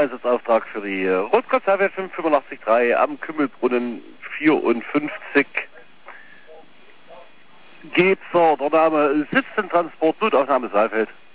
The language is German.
Einsetzauftrag für die Rotkonserve 585.3 am Kümmelbrunnen 54. Geht zur der Name Sitzentransport, Notaufnahme Saalfeld.